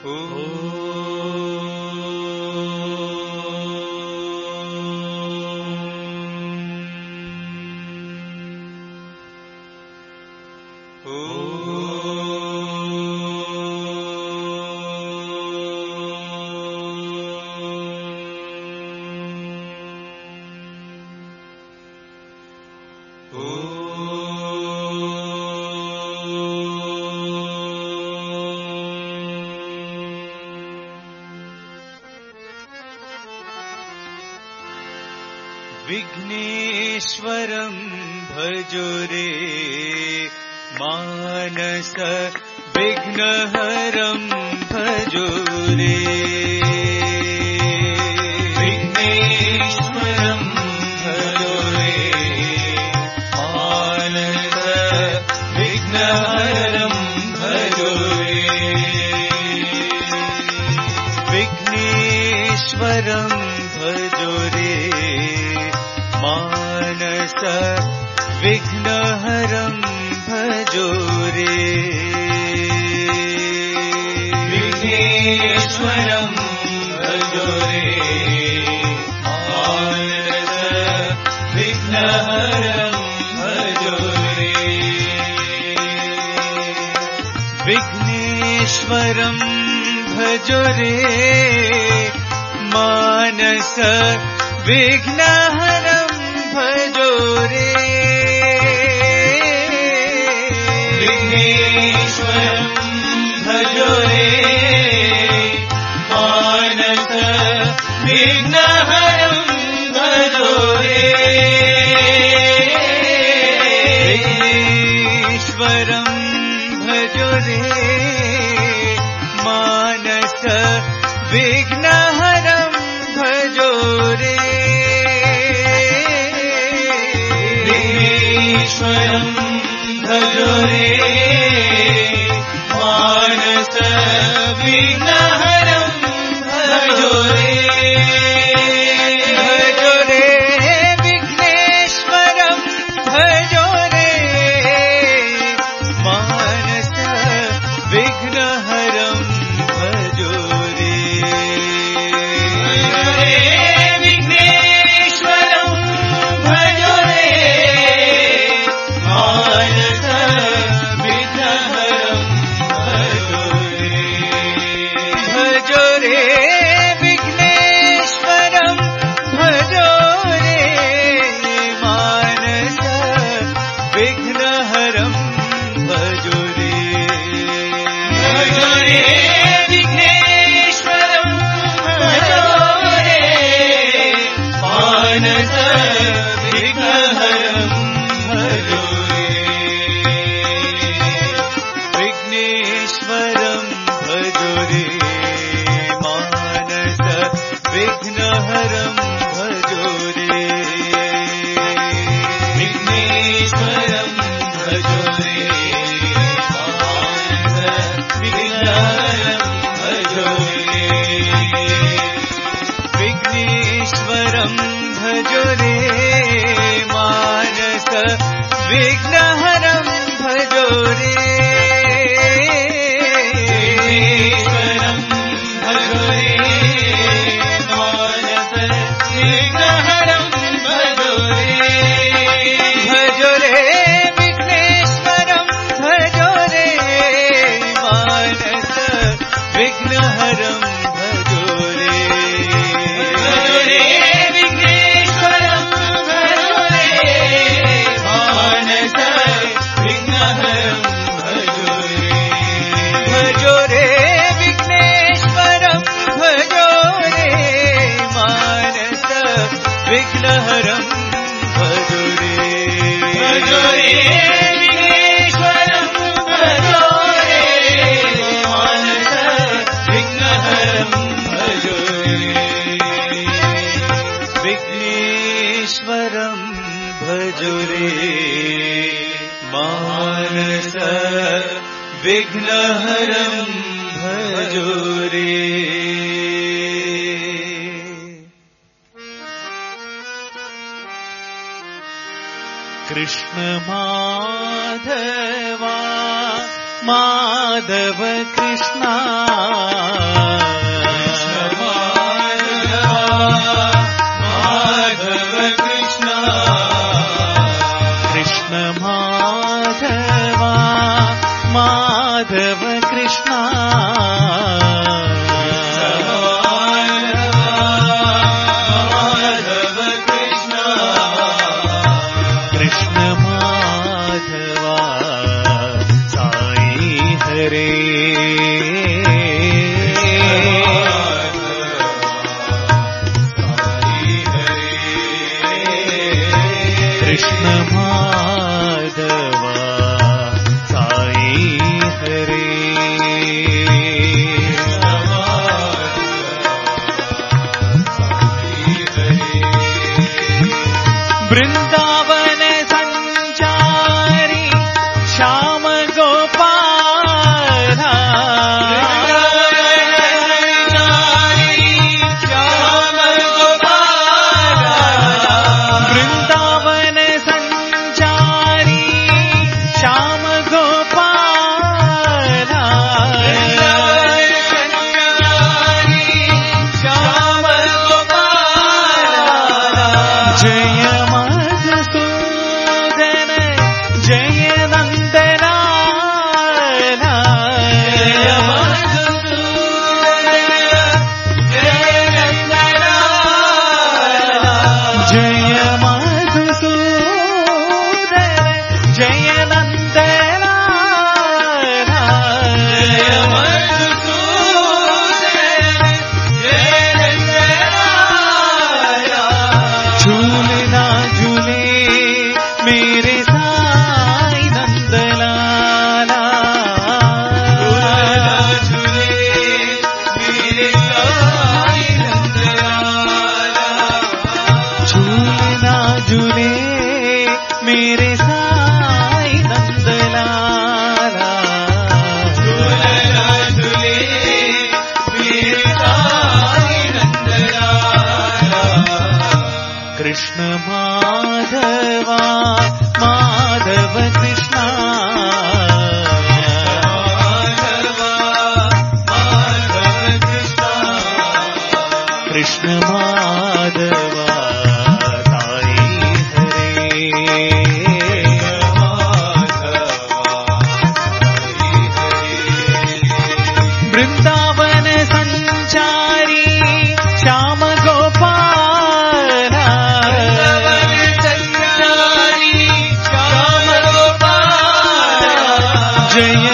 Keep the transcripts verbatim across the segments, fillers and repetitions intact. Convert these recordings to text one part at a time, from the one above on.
विघ्नेश्वरं भजो रे मानस विघ्नहरं भजो रे विघ्नेश्वरं भजो रे मानस विघ्नहरं भजो रे विघ्नेश्वरं भजो रे मानस विघ्नहरं भजो रे विघ्नेश्वरं भजो रे मानस विघ्नहरं भजो रे विघ्नेश्वरं भजो रे मानस विघ्नहरं भजो रे विघ्नेश्वरं भजो रे मानस विघ्नहरं भजो रे विघ्नेश्वरं भजो रे मानस विघ्नहरं भजो रे विघ्नेश्वरं भजो रे मानस विघ्नहरं भजो रे भजो रे विघ्नेश्वरं भजो रे मानस विघ्नहरं भजो रे विघ्नेश्वरं भजो रे मानस विघ्नहरं भजो रे भजो रे विघ्नेश्वरं भजो रे मानस विघ्नहरं भजो रे भजो रे विघ्नेश्वरं भजो रे मानस विघ्नहरं भजो रे विघ्नेश्वरं भजो रे मानस विघ्नहरं भजो रे विघ्नेश्वरं भजो रे मानस विघ्नहरं भजो रे विघ्नेश्वरं भजो रे मानस विघ्नहरं भजो रे विघ्नेश्वरं भजो रे मानस विघ्नहरं भजो रे भजो रे विघ्नेश्वरं भजो रे मानस विघ्नहरं भजो रे भजो रे विघ्नेश्वरं भजो रे मानस विघ्नहरं भजो रे भजो रे विघ्नेश्वरं भजो रे मानस विघ्नहरं भजो रे भजो रे विघ्नेश्वरं भजो रे मानस विघ्नहरं भजो रे विघ्नेश्वरं भजो रे मानस विघ्नहरं भजो रे कृष्ण माधवा माधव कृष्ण माधव कृष्ण कृष्ण माधव माधव कृष्ण वृंदावन संचारी श्याम गोपाल वृंदावन संचारी श्याम गोपाल जय कृष्ण माधव माधव कृष्ण कृष्ण माधव साई हरे वृंदावन संचारी श्याम गोपाल जय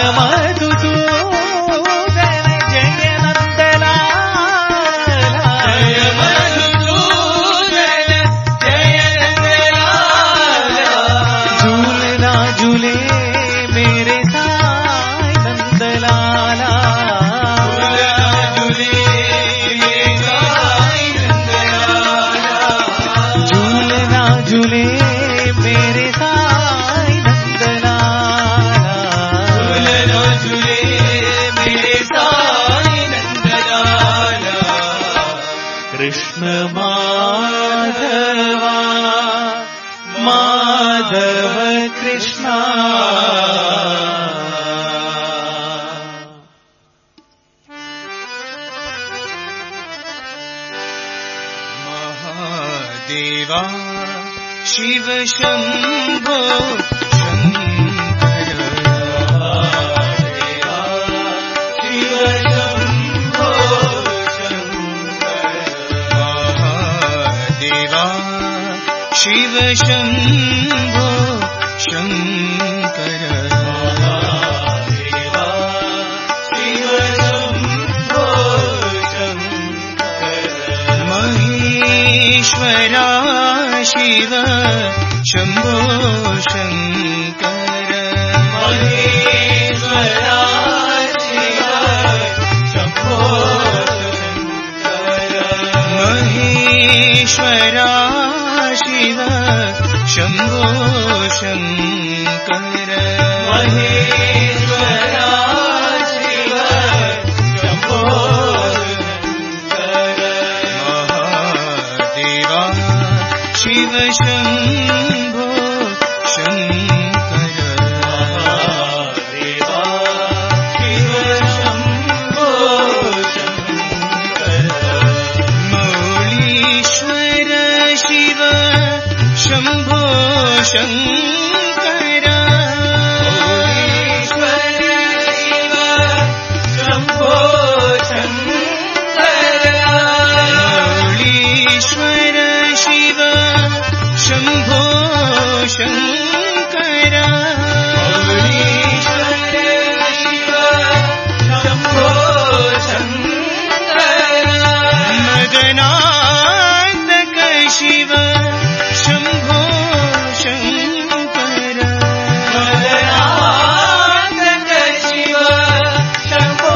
मधुसूदन जय नंदलाल जय मधुसूदन जय नंदलाल झूलना झूले मेरे साई नंदलाला झूले मेरे साई नंदलाला झूलना झूले मेरे साई कृष्ण माधव माधव कृष्ण महादेवा शिव शंभो शंकर महादेवा शिव शंभो शिव शंभो शंकर महादेवा शिव शंभो शंकर महेश्वरा शिव शंभो शंकर महेश्वरा शिव शंभो शंकर महेश्वरा शिव शंभो शंकर महेश्वरा शिव शंभो शंकर महादेवा शिव शंभो शंकर महादेवा ಶಂಕರ ಮೌಳೀಶ್ವರ ಶಿವ ಶಂಭೋ ಶಂಕರ ಮೌಳೀಶ್ವರ ಶಿವ ಶಂಭೋ ಶಂಕರ ಮದನಾಂತಕ ಶಿವ ಶಂಭೋ ಶಂಕರ ಮದನಾಂತಕ ಶಿವ ಶಂಭೋ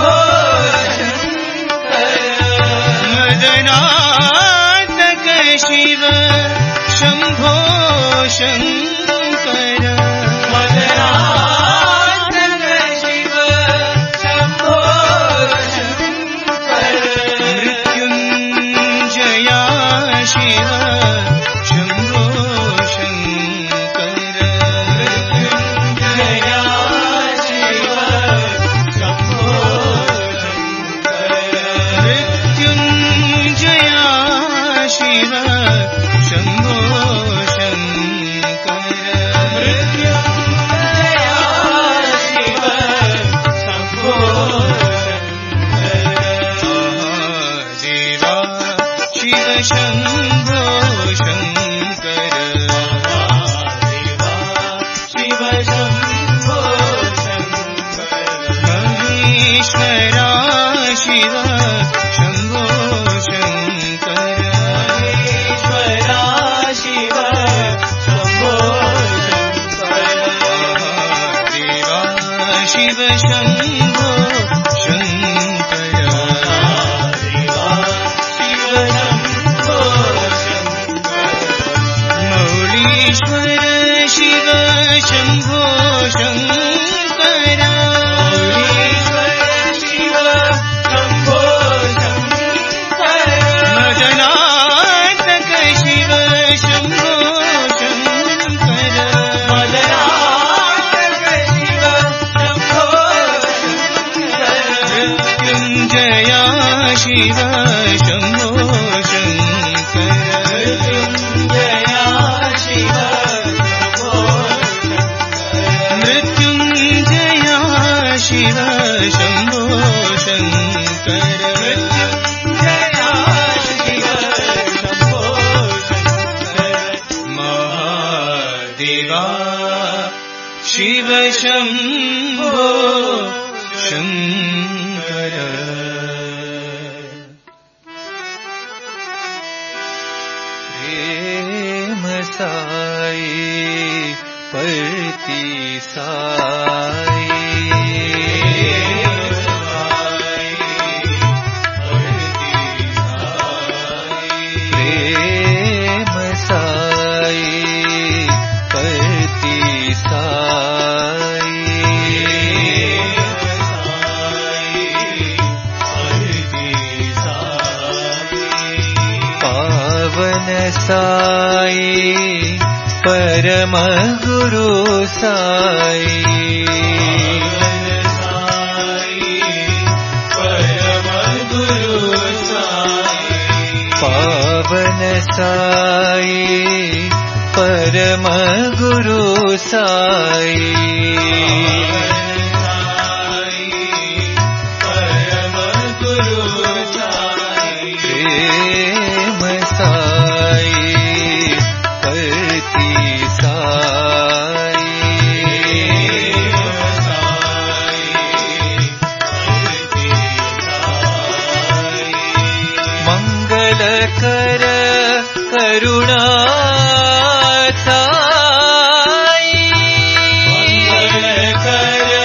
ಶಂಕರ ಮದನಾಂತಕ ಶಿವ ಶಂಭೋ ಶಂಕರ ಮದನಾಂತಕ ಶಿವ ಶಂಭೋ ಶಂಕರ ಮೃತ್ಯುಂಜಯ ಶಿವ ಶಂಭೋ ಶಂಕರ ಮೃತ್ಯುಂಜಯ ಶಿವ ಶಂಭೋ ಶಂಕರ ಮೃತ್ಯುಂಜಯ ಶಿವ ಶಂಭೋ ಶಂಕರ ಮೃತ್ಯುಂಜಯ ಶಿವ ಶಂಭೋ ಶಂಕರ ಶಿವ ಶಂಭೋ ಶಂಕರ ಶಿವ ಶಂಭೋ ಶಂಕರ ಮಹೇಶ್ವರ ಶಿವ ಶಂಭೋ ಶಂಕರ ಮಹೇಶ್ವರ ಶಿವ ಶಂಭೋ ಶಂಕರ ದೇವ ಶಿವ ಶಂಭೋ ಶಂಕರ ಮೌಳೀಶ್ವರ ಶಿವ ಶಂಭೋ ಶಂಕರ ಮೌಳೀಶ್ವರ ಶಿವ ಶಂಭೋ ಶಂಕರ ಮದನಾಂತಕ ಶಿವ ಶಂಭೋ ಶಂಕರ ಮದನಾಂತಕ ಶಿವ ಶಂಭೋ ಶಂಕರ ಮೃತ್ಯುಂಜಯ ಶಿವ ಶಂಭೋ ಶಂಕರ ಮೃತ್ಯುಂಜಯ ಶಿವ ಶಂಭೋ ಶಂಕರ ಮೃತ್ಯುಂಜಯ ಶಿವ ಶಂಭೋ ಶಂಕರ ಮೃತ್ಯುಂಜಯ ಶಿವ ಶಂಭೋ ಶಂಕರ ಮಹಾದೇವ ಶಿವ ಶಂಭೋ ಶಂಕರ ಪ್ರೇಮ ಸಾಯಿ ಪತಿ ಸಾಯಿ ಪ್ರೇಮ ಸಾಯಿ ಪತಿ ಸಾಯಿ पावन साई परम गुरु साई परम गुरु साई पावन साई परम गुरु साई परम गुरु साई प्रेम साई पति साई मंगल कर करुणा साई मंगल कर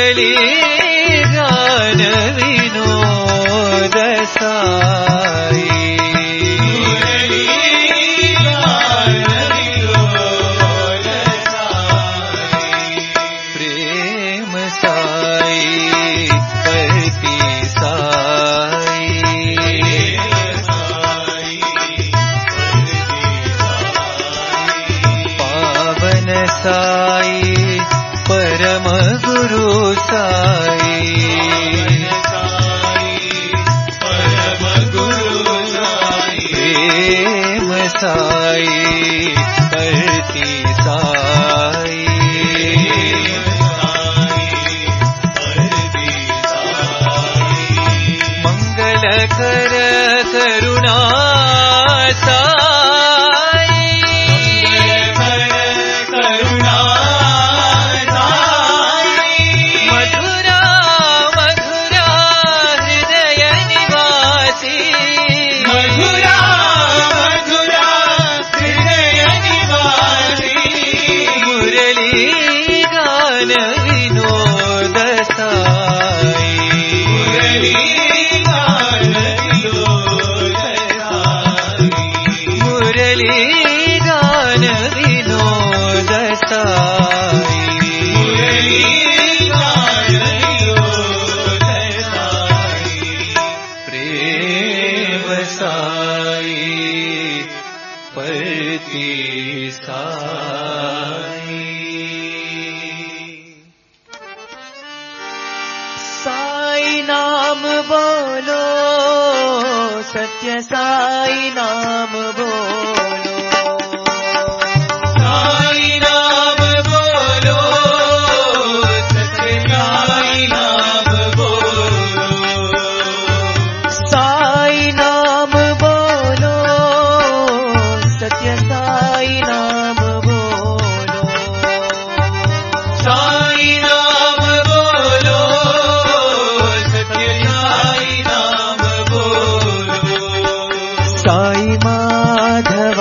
मुरली गान विनोद साई साई परम गुरु साई परम गुरु साई प्रेम साई करती साई मंगल कर करुणा साई नाम बोलो सत्य साई नाम बोलो साई नाम बोलो सत्य साई नाम बोलो साई नाम बोलो सत्य साई नाम बोलो साई नाम बोलो साई माधव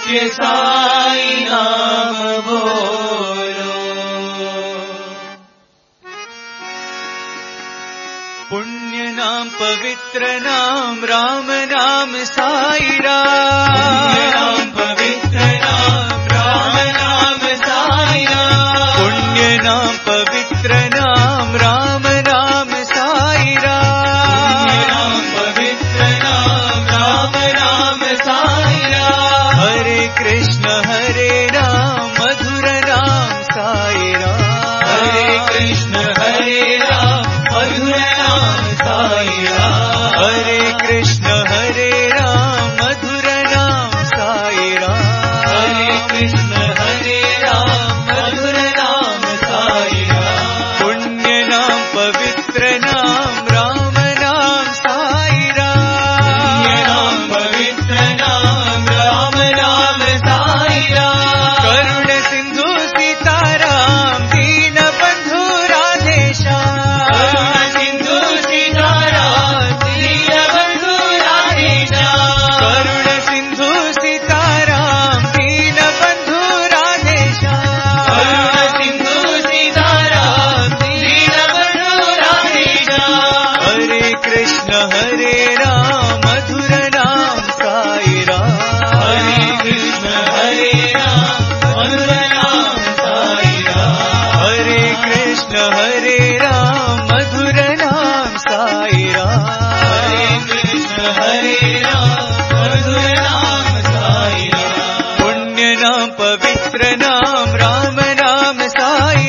सत्य साई नाम बोलो। पुण्य नाम पवित्र नाम राम नाम साई राम। पवित्र नाम राम नाम साई राम। पुण्य नाम पवित्र नाम राम नाम साई राम। पवित्र नाम राम नाम साई राम। हरे कृष्ण हरे राम मधुर नाम साई राम। हरे कृष्ण हरे राम मधुर नाम साई राम। हरे कृष्ण हरे राम मधुर नाम साई राम। हरे कृष्ण हरे राम मधुर नाम साई राम। पुण्य नाम पवित्र नाम राम नाम साई राम। पुण्य नाम पवित्र नाम राम नाम साई राम। करुण सिंधु सीताराम दीन बंधु राधेश्याम। करुण सिंधु सीताराम दीन बंधु राधेश्याम। करुण सिंधु सीताराम दीन बंधु राधेश्याम। करुण सिंधु सीताराम दीन बंधु राधेश्याम। हरे कृष्ण हरे राम मधुर नाम साई राम। हरे कृष्ण हरे राम मधुर नाम साई राम। हरे कृष्ण हरे राम मधुर नाम साई राम। हरे कृष्ण हरे राम मधुर नाम साई राम। पुण्य नाम पवित्र नाम राम नाम साई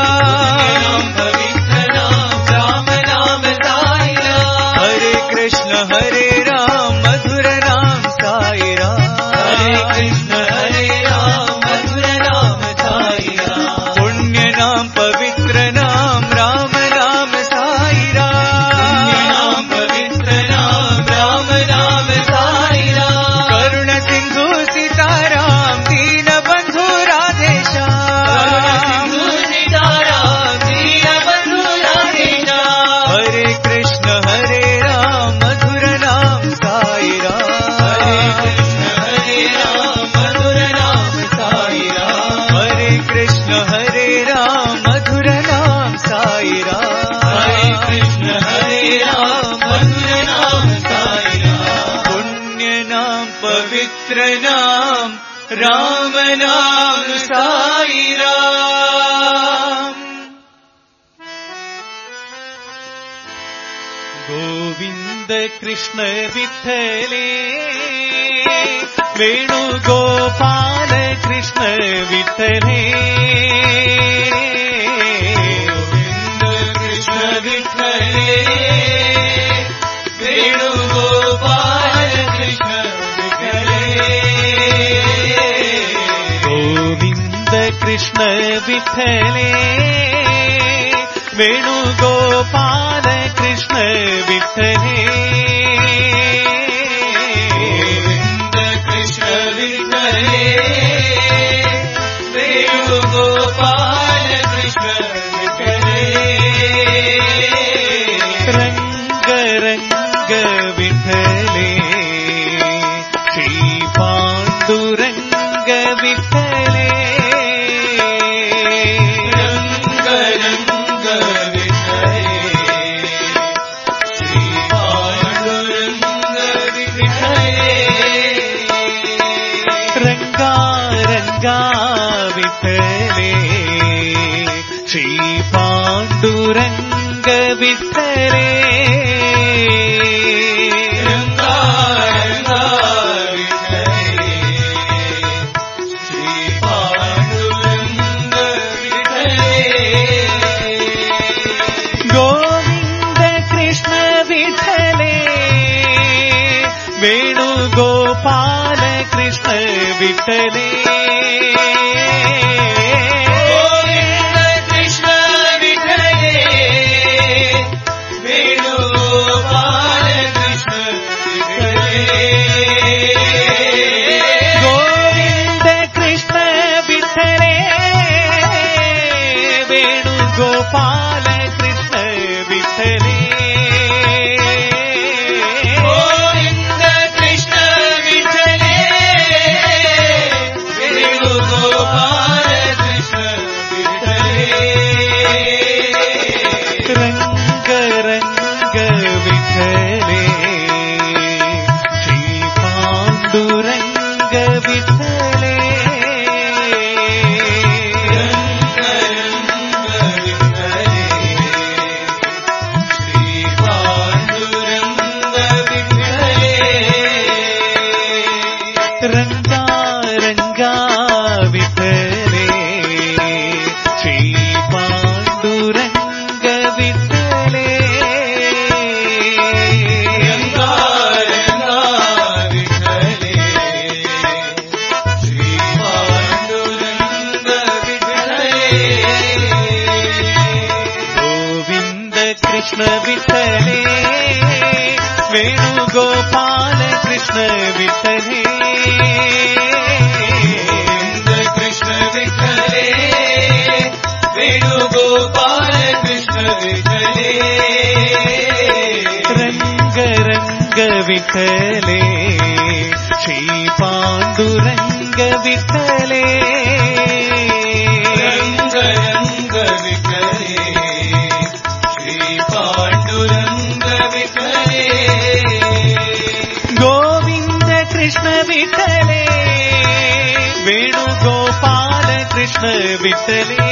राम। पवित्र नाम राम नाम साई राम। हरे कृष्ण हरे राम मधुर नाम साई राम। हरे कृष्ण हरे राम मधुर नाम साई राम। पुण्य नाम पवित्र नाम राम नाम साई राम। पुण्य नाम पवित्र नाम राम नाम साई राम। करुण सिंधु सीताराम दीन बंधु राधेश्याम। करुण सिंधु सीताराम दीन बंधु राधेश्याम। हरे कृष्ण हरे राम मधुर नाम साई राम। हरे कृष्ण हरे राम मधुर नाम साई राम। हरे कृष्ण हरे राम मधुर नाम साई राम। हरे कृष्ण हरे राम मधुर नाम साई राम। पुण्य नाम पवित्र नाम राम नाम साई राम। गोविंद कृष्ण विठ्ठले वेणुगोपाल कृष्ण विठ्ठले। गोविंद कृष्ण विठ्ठले वेणुगोपाल कृष्ण विठ्ठले। गोविंद कृष्ण विठ्ठले वेणुगोपाल कृष्ण विठ्ठले। गोविंद कृष्ण विठ्ठले वेणुगोपाल कृष्ण विठ्ठले। रंग रंग विठ्ठले श्री पांडुरंग विठ्ठले। रंग रंग विठ्ठले श्री पांडुरंग विठ्ठले। रंगा रंगा विठ्ठले श्री पांडुरंग विठ्ठले। रंगा रंगा विठ्ठले श्री पांडुरंग विठ्ठले। गोविंद कृष्ण विठ्ठले वेणुगोपाल कृष्ण विठ्ठले। गोविंद कृष्ण विठ्ठले वेणुगोपाल कृष्ण विठ्ठले। गोविंद कृष्ण विठ्ठले वेणुगोपाल कृष्ण विठ्ठले। गोविंद कृष्ण विठ्ठले विठ्ठले श्री पांडुरंग विठ्ठले रंगा रंगा विठ्ठले श्री पांडुरंग विठ्ठले रंगा रंगा विठ्ठले श्री पांडुरंग विठ्ठले गोविंद कृष्ण विठ्ठले वेणुगोपाल कृष्ण विठ्ठले वेणुगोपाल कृष्ण विठ्ठले रंग रंग विठ्ठले श्री पांडुरंग विठ्ठले रंग रंग विठ्ठले श्री पांडुरंग विठ्ठले गोविंद कृष्ण विठ्ठले वेणुगोपाल कृष्ण विठ्ठले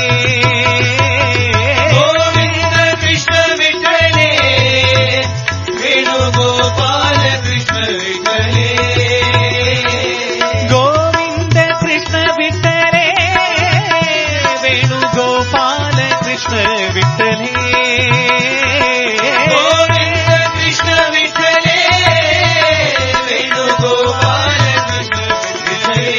गोविंद कृष्ण विठ्ठले वेणुगोपाल कृष्ण विठ्ठले गोविंद कृष्ण विठ्ठले वेणुगोपाल कृष्ण विठ्ठले गोविंद कृष्ण विठ्ठले वेणुगोपाल कृष्ण विठ्ठले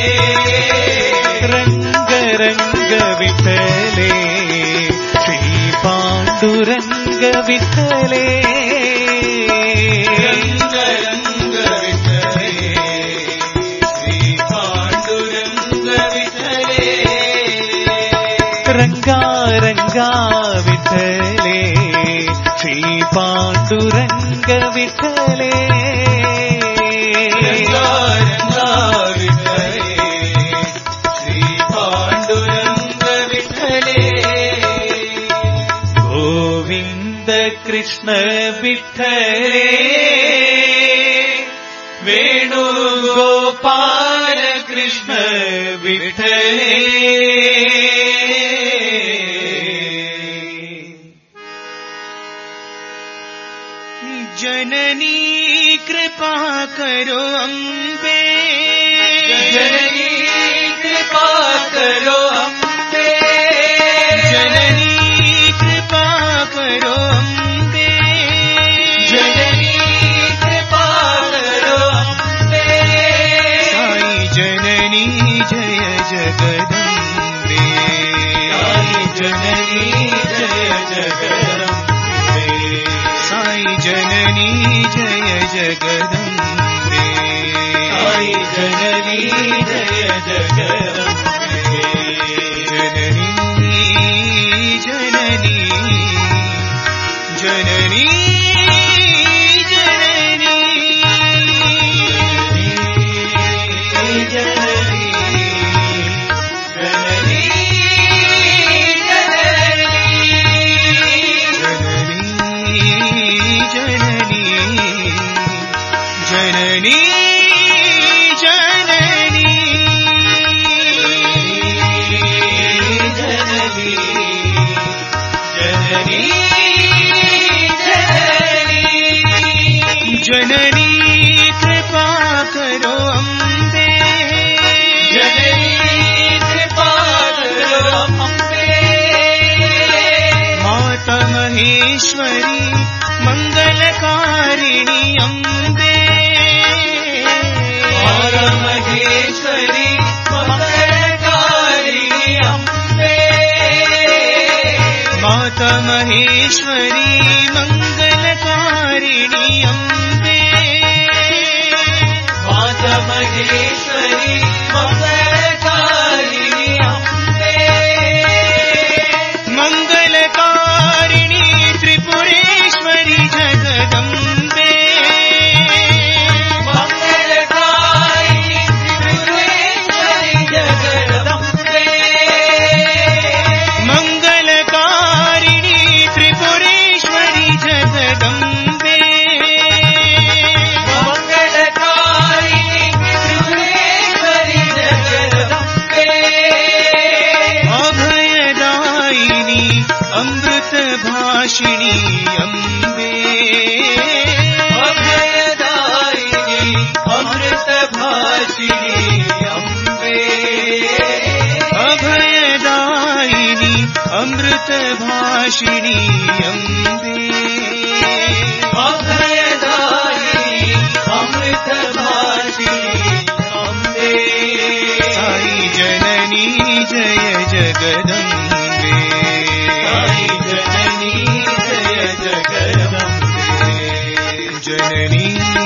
रंग रंग विठ्ठले श्री पांडुरंग विठ्ठले रंग रंग विठ्ठले श्री पांडुरंग विठ्ठले रंगा रंगा विठ्ठले श्री पांडुरंग विठ्ठले रंगा रंगा विठ्ठले श्री पांडुरंग विठ्ठले गोविंद कृष्ण विठ्ठले वेणुगोपाल कृष्ण विठ्ठले जननी कृपा करो अम्बे जननी कृपा करो अम्बे जननी कृपा करो अम्बे जननी कृपा करो अम्बे साई जननी जय जगदम्बे साई जननी जय जगदम्बे साई जननी जय जगदम्बे साई जननी जय जगदम्बे जननी जननी जननी जननी जननी जननी जननी जननी जननी जननी जननी जननी कृपा करो अम्बे जननी कृपा करो अम्बे माता महेश्वरी मंगलकारिणी अम्बे माता महेश्वरी मंगलकारिणी अम्बे माता महेश्वरी मंगलकारिणी अम्बे माता महेश्वरी मंगलकारिणी अम्बे मंगलकारिणी त्रिपुरेश्वरी जगदम्बे मंगलकारिणी त्रिपुरेश्वरी जगदम्बे मंगलकारिणी त्रिपुरेश्वरी जगदम्बे भाषिणी अम्बे अभयदायिनी अमृत भाषिणी अम्बे अभयदायिनी अमृत भाषिणी अम्बे अभयदायिनी अमृत भाषिणी अम्बे साई जननी जय जगदम्बे साई जननी जय जगदम्बे जननी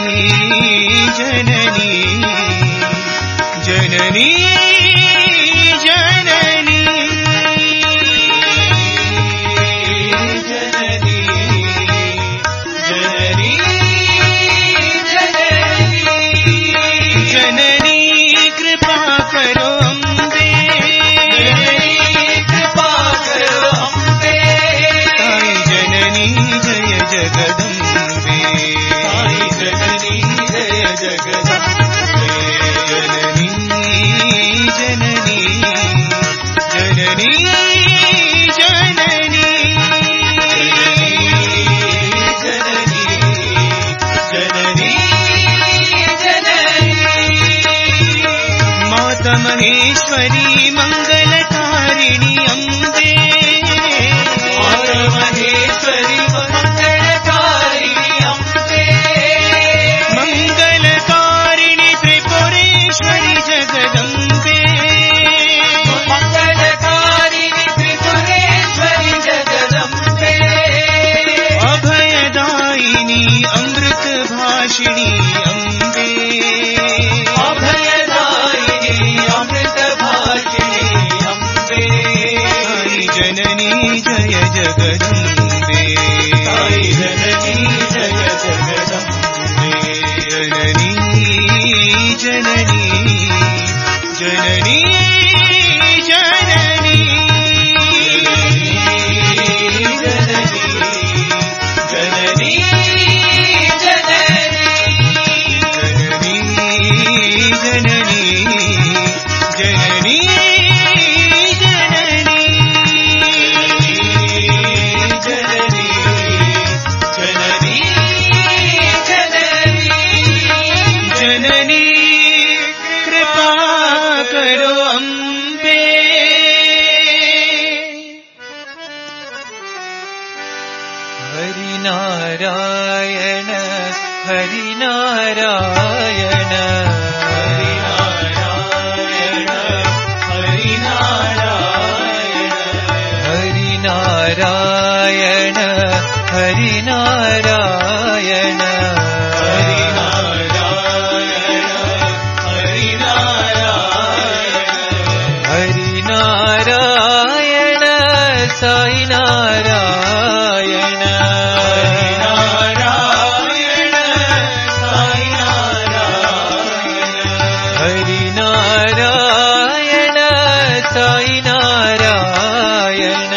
जननी जननी जननी जननी जननी जननी जननी कृपा करो अम्बे कृपा करो अम्बे साई जननी जय जगदम्बे साई जननी जय जगदम्बे जननी जननी जननी जननी जननी जननी जननी माता महेश्वरी मंगलकारिणी अम्बे माता महेश्वरी मंगलकारिणी अम्बे मंगलकारिणी त्रिपुरेश्वरी जगदम्बे मंगलकारिणी त्रिपुरेश्वरी जगदम्बे अभयदायिनी अमृत भाषिणी अम्बे अभयदायिनी अमृत भाषिणी अम्बे साई जननी जय जगदम्बे साई जननी जय जगदम्बे जननी जननी जननी जननी जननी जननी जननी जननी जननी जननी जननी जननी कृपा करो अम्बे हरिनारायण हरिनारायण हरिनारायण हरिनारायण हरिनारायण हरिनारायण साई नारायण हरिनारायण साई नारायण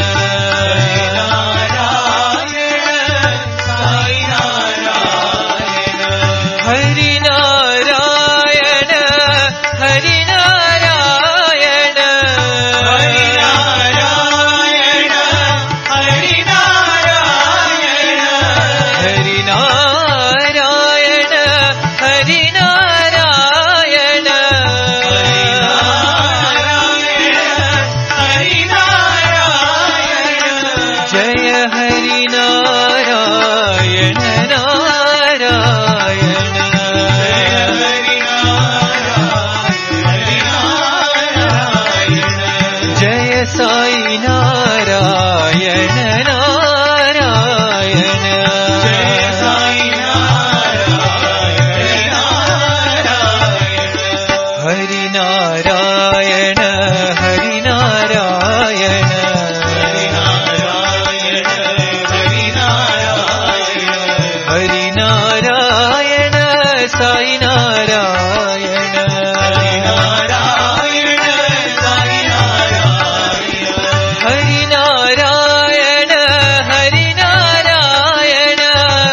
हरिनारायण हरिनारायण हरिनारायण हरिनारायण जय हरिनारायण नारायण जय साई नारायण नारायण हरिनारायण हरिनारायण हरिनारायण साई नारायण हरिनारायण हरिनारायण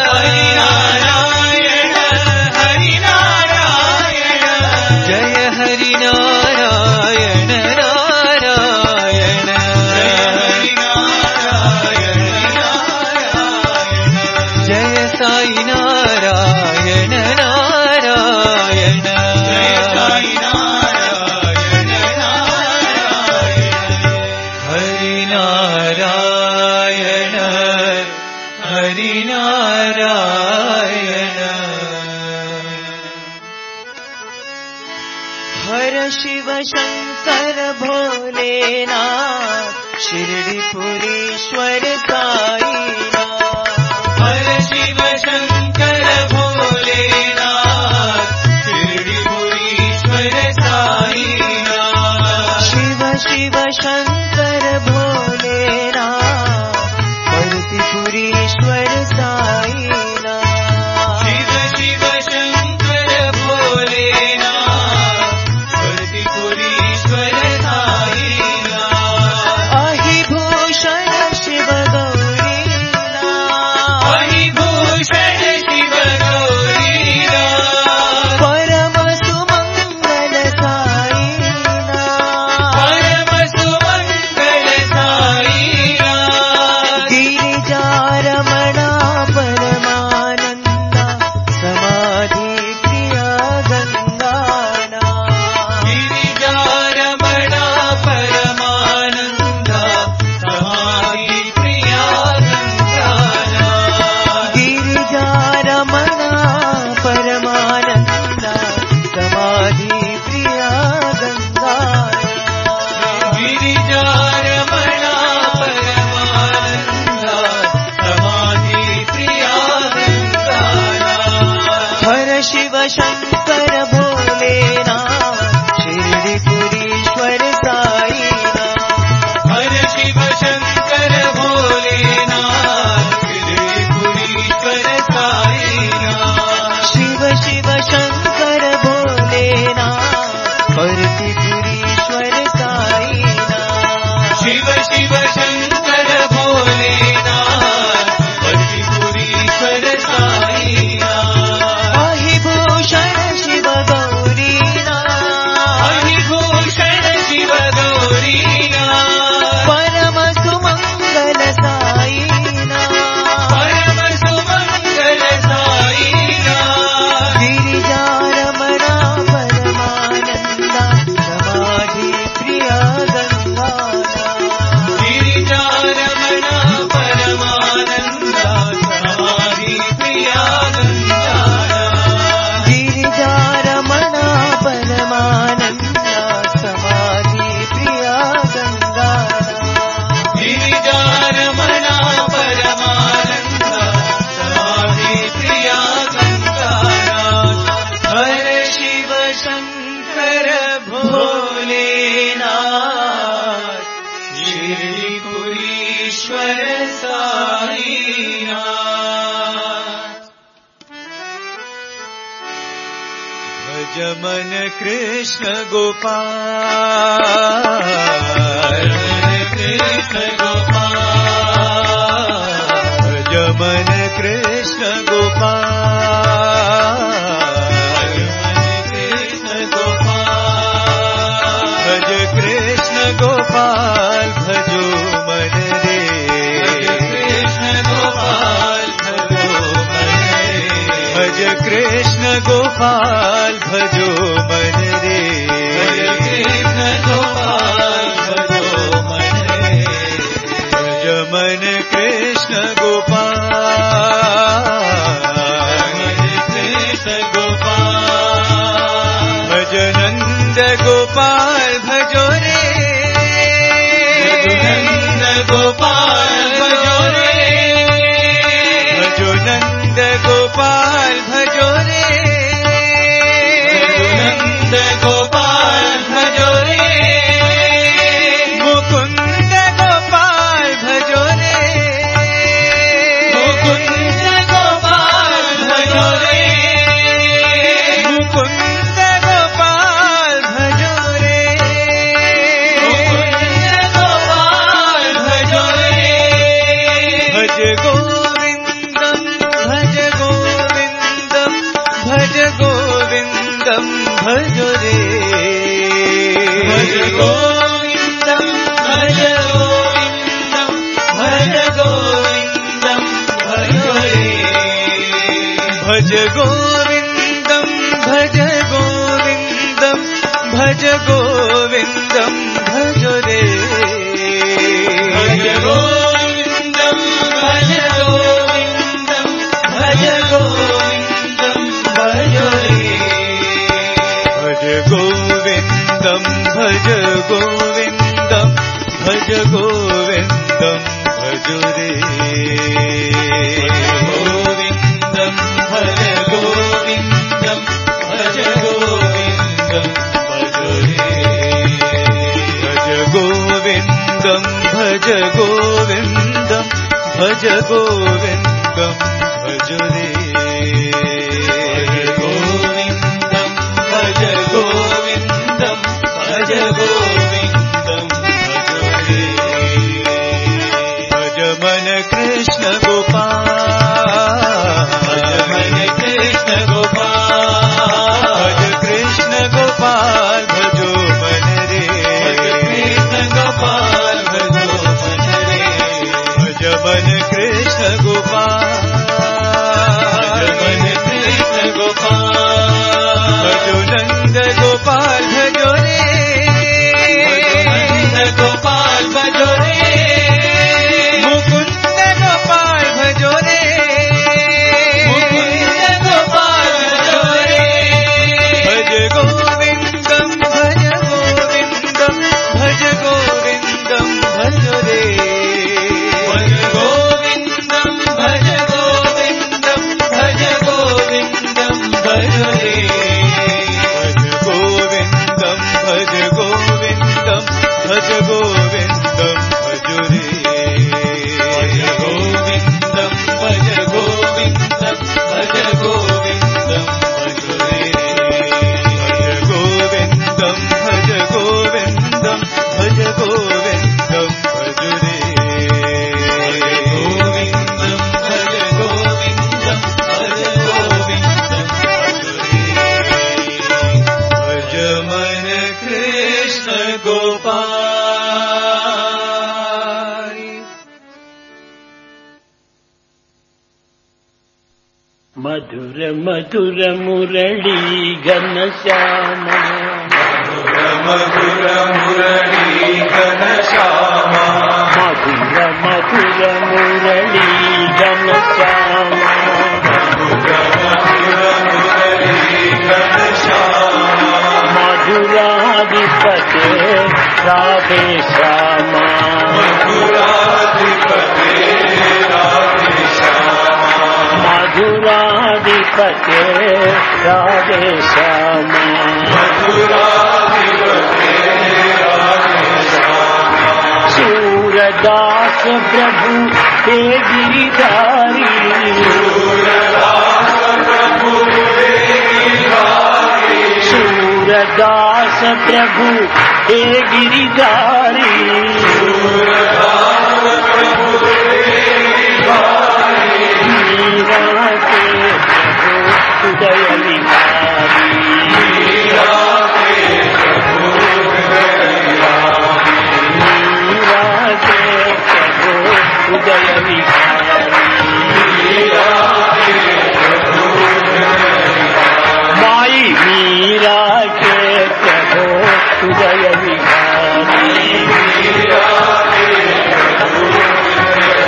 जय हरिनारायण नारायण शिव शंकर भोलेनाथ शिरडीपुरीश्वर साईनाथ। हर शिव शंकर भोलेनाथ शिरडीपुरीश्वर साईनाथ। शिव शिव शंकर भोलेनाथ भरतीपुरीश्वर साईनाथ। शिव शिव शंकर भोलेनाथ भरतीपुरीश्वर साईनाथ। अहिभूषण शिव गौरीनाथ। अहिभूषण शिव गौरीनाथ। परम सुमंगल साईनाथ। परम सुमंगल साईनाथ। गिरिजारमणा परमानंदा समाधि प्रिया गंगानाथ। गिरिजारमणा परमानंदा समाधि प्रिया गंगानाथ। गिरिजारमणा परमानंदा समाधि प्रिया गंगानाथ। गिरिजारमणा परमानंदा समाधि प्रिया गंगानाथ। हर शिव शंकर भोलेनाथ शिरडीपुरीश्वर साईनाथ। हर शिव शंकर भोलेनाथ शिरडीपुरीश्वर साईनाथ। शिव शिव शंकर भोलेनाथ भरतीपुरीश्वर साईनाथ। शिव शिव शंकर भोलेनाथ भरतीपुरीश्वर साईनाथ। अहिभूषण शिव गौरीनाथ। अहिभूषण शिव गौरीनाथ। परम सुमंगल साईनाथ। परम सुमंगल साईनाथ। गिरिजारमणा परमानंदा समाधि प्रिया गंगानाथ। गिरिजारमणा परमानंदा समाधि प्रिया गंगानाथ। गिरिजारमणा परमानंदा समाधि प्रिया गंगानाथ। गिरिजारमणा परमानंदा समाधि प्रिया गंगानाथ। हर शिव शंकर भोलेनाथ शिरडीपुरीश्वर साईनाथ। भज मन कृष्ण गोपाल। कृष्ण गोपाल। भज मन कृष्ण गोपाल। कृष्ण गोपाल। भज कृष्ण गोपाल भजो मन रे। कृष्ण गोपाल भजो मन रे। भज कृष्ण गोपाल भजो मन रे। कृष्ण गोपाल भजो मन रे। भज मन कृष्ण गोपाल। कृष्ण गोपाल। भज नंद गोपाल भजो रे। नंद गोपाल भजो रे। भजो नंद गोपाल भजो रे। नंद गोपाल भजो रे। मुकुंद गोपाल भजो रे। मुकुंद गोपाल भजो रे। मुकुंद गोपाल भजो रे। मुकुंद गोपाल भजो रे। भज गोविंदम भज गोविंदम भज गोविंदम भजो रे। भज गोविंदम भज गोविंदम भज गोविंदम भजो रे। भज गोविंदम भज गोविंदम भज गोविंदम भजो रे। भज गोविंदम भज गोविंदम भज गोविंदम भजो रे। भज गोविंदम गोविन्दं भज गोविन्दं भज रे गोविन्दं भज गोविन्दं भज गोविन्दं भज रे भज गोविन्दं भज गोविन्दं भज गोविन्दं भज रे गोविन्दं भज गोविन्दं भज गोविन्दं भज रे भज मन कृष्ण गोपाल भज मन कृष्ण गोपाल भज कृष्ण गोपाल भजो मन रे भज कृष्ण गोपाल भजो मन रे भज मन कृष्ण गोपाल भज मन कृष्ण गोपाल भजो नंद गोपाल भजो रे नंद गोपाल भजो रे मुकुंद गोपाल भजो रे मुकुंद गोपाल भजो रे भज गोविंदम भज गोविंदम भज गोविंदम भज रे भज गोविंदम भज गोविंदम भज गोविंदम भज रे भज गोविंदम भज गोविंदम भज गोविंदम भज रे भज गोविंदम भज गोविंदम भज गोविंदम भज रे भज गोविंदम भज गोविंदम भज गोविंदम भज रे गोविंदम भज गोविंदम भज गोविंदम भज रे भज मन कृष्ण गोपाल मधुर मधुर मुरली घनश्याम मधुर मुरली घनश्याम मधुर मधुर मुरली घनश्याम मधुर मुरली घनश्याम मधुराधिपते राधे श्याम मधुराधिपते राधे श्याम मधुराधिपते राधे श्याम मधुराधिपते राधे श्याम सूरदास प्रभु हे गिरिधारी सूरदास प्रभु हे गिरिधारी सूरदास प्रभु हे गिरिधारी सूरदास प्रभु हे गिरिधारी मीरा के प्रभु उदय विहारी मीरा के प्रभु हृदय विहारी मीरा के प्रभु उदय विहारी मीरा के प्रभु हृदय विहारी माई मीरा के प्रभु उदय विहारी मीरा के प्रभु हृदय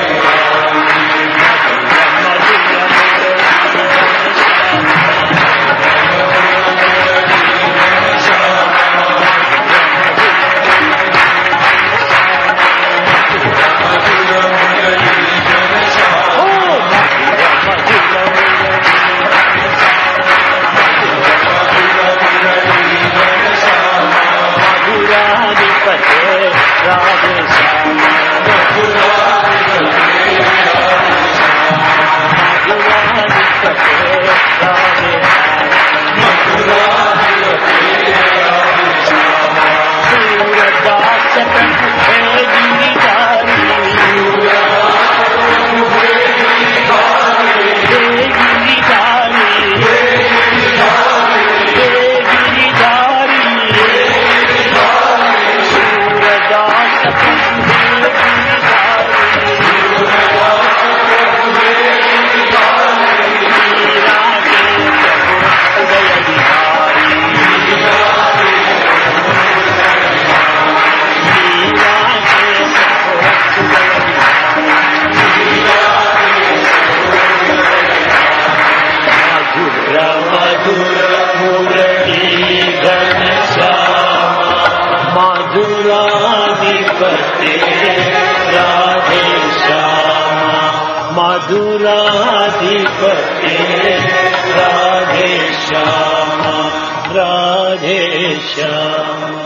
मधुर राधिपते राधे श्यामा मधुराधिपते राधे श्यामा राधे श्यामा।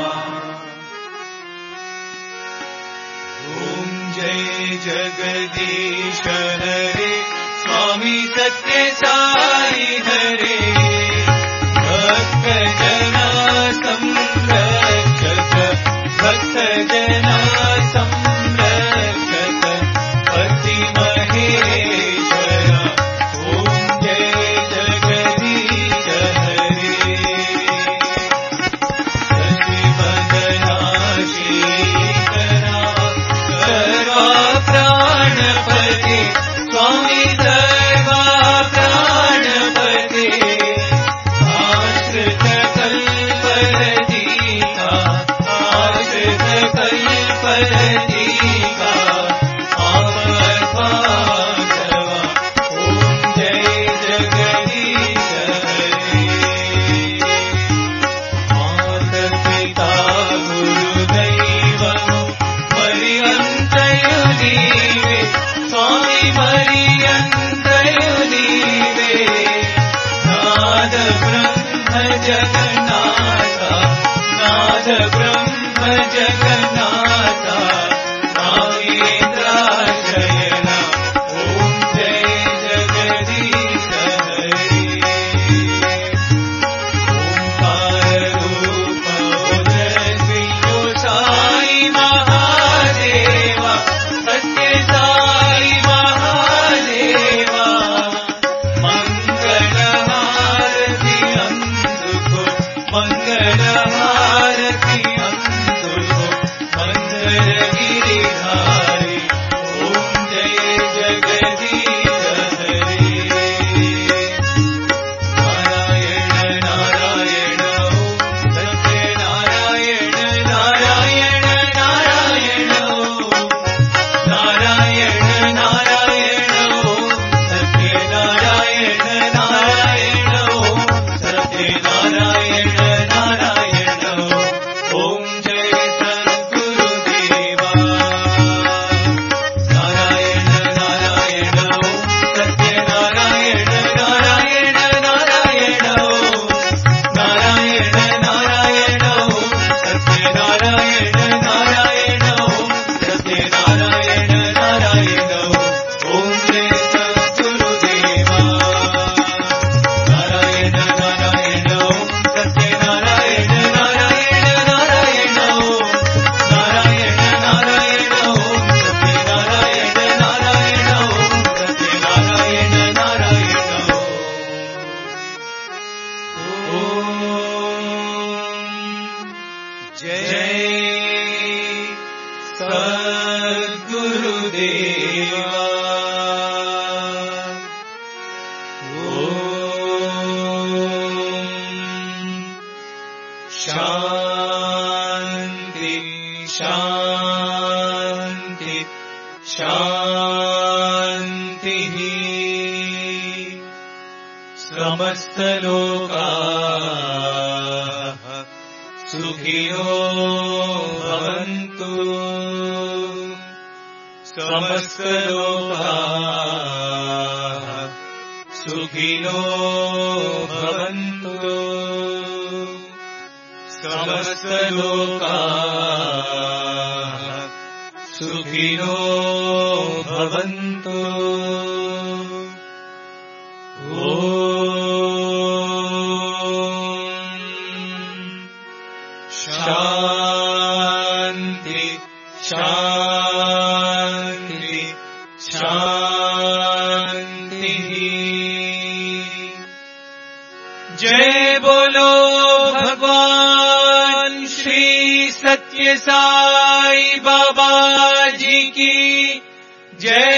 ओम जय जगदीश हरे स्वामी सत्य साई हरे भक्त जना संरक्षक भक्त जना संरक्षक पति महेश्वर ओम जय जगदीश हरे शशिवदनाशी सर्वा प्राणपते स्वामी सर्वा प्राणपते आश्रित कल्परदीका आश्रित कल्परदीका आपद्बांधवा ओम जय जगदीश हरे माता पिता गुरुदैवमो पर्यन्तयो नीवे स्वामी पर्यन्तयो नीवे नाद ब्रह्म जगन्नाथा नाद ब्रह्म जगन्नाथा नागेन्द्राशयना ओम जय जगदीश हरे ओंकार रूप उदय साई महादेवा सत्य साई महादेवा मंगल हारति अंधुको मंगल हारति अंधुको मंगल गिरिधारी ओम जय जगदीश हरे नारायण नारायण ओम सत्य नारायण नारायण नारायण ओम नारायण नारायण ओम सत्य नारायण नारायण ओम सत्य नारायण नारायण ओम जय सद्गुरुदेवा नारायण नारायण ओम सत्य नारायण नारायण नारायण ओम नारायण नारायण ओम सत्य नारायण नारायण ओम सत्य नारायण नारायण ओम जय सद्गुरुदेवा नारायण नारायण ओम सत्य नारायण नारायण नारायण ओम नारायण नारायण ओम सत्य नारायण नारायण ओम सत्य नारायण नारायण ओम जय सद्गुरुदेवा ओम शांति शांति शांति समस्त लोकाः सुखिनो भवन्तु समस्त लोकाः सुखिनो भवन्तु समस्त लोकाः सुखिनो भवन्तु शांति शांति शांति जय बोलो भगवान श्री सत्य साई बाबा जी की जय।